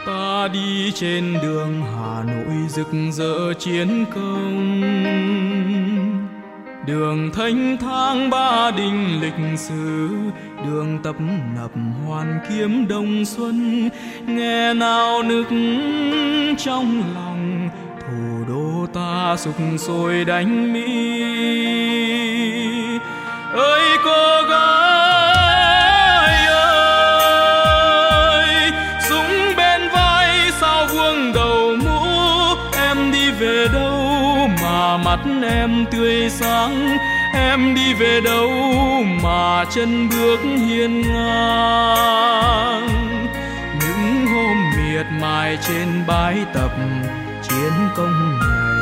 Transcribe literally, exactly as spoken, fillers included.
Ta đi trên đường Hà Nội rực rỡ chiến công, đường thênh thang Ba Đình lịch sử, đường tấp nập Hoàn Kiếm Đông Xuân. Nghe nào nức trong lòng, thủ đô ta sục sôi đánh Mỹ. Ơi cô gái ơi, súng bên vai sao vuông đầu mũ, em đi về đâu mà mắt em tươi sáng, em đi về đâu mà chân bước hiên ngang. Những hôm miệt mài trên bãi tập chiến công này,